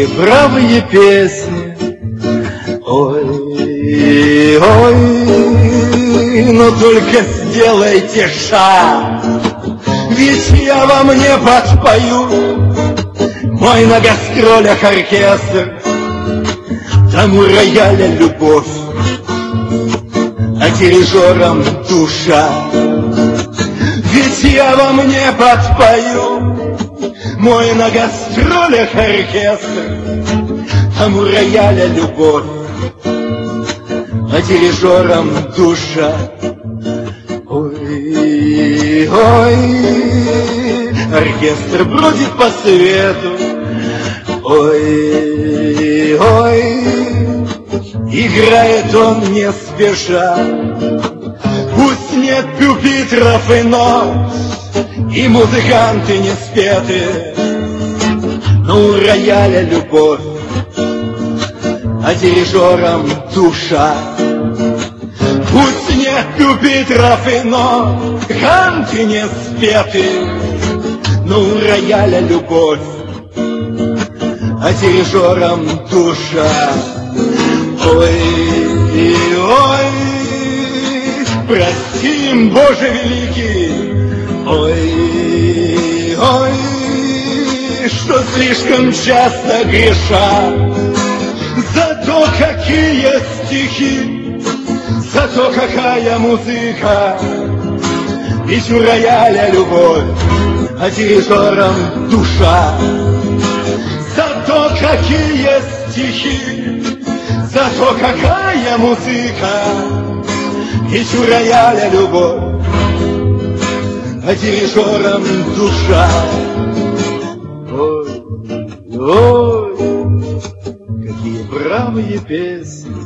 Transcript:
Какие бравые песни, ой, ой, но только сделайте шаг, ведь я вам не подпою мой на гастролях оркестр, там у рояля любовь, а дирижером душа. Ведь я вам не подпою мой на гастролях оркестр, там у рояля любовь, а дирижером душа. Ой, ой, оркестр бродит по свету, ой, ой, играет он не спеша. Пусть нет пюпитров и нот, и музыканты не спеты, но у рояля любовь, а дирижером душа. Пусть нет пюпитров и нот, музыканты не спеты, но у рояля любовь, а дирижером душа. Ой, ой, прости им, Боже великий, ой, ой, что слишком часто греша. Зато какие стихи, зато какая музыка, ведь у рояля любовь, а дирижером душа. Зато какие стихи, зато какая музыка, ведь у рояля любовь, а дирижером душа. Ой, ой, какие бравые песни,